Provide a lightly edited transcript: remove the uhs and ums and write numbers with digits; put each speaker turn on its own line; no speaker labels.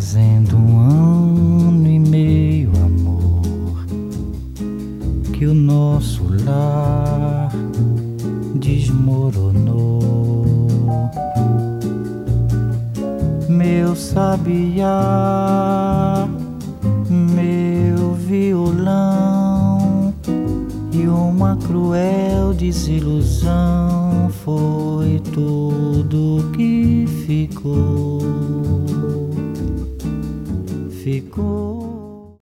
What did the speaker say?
Fazendo 1 ano e meio, amor, que o nosso lar desmoronou. Meu sabiá, meu violão, e uma cruel desilusão foi tudo que ficou.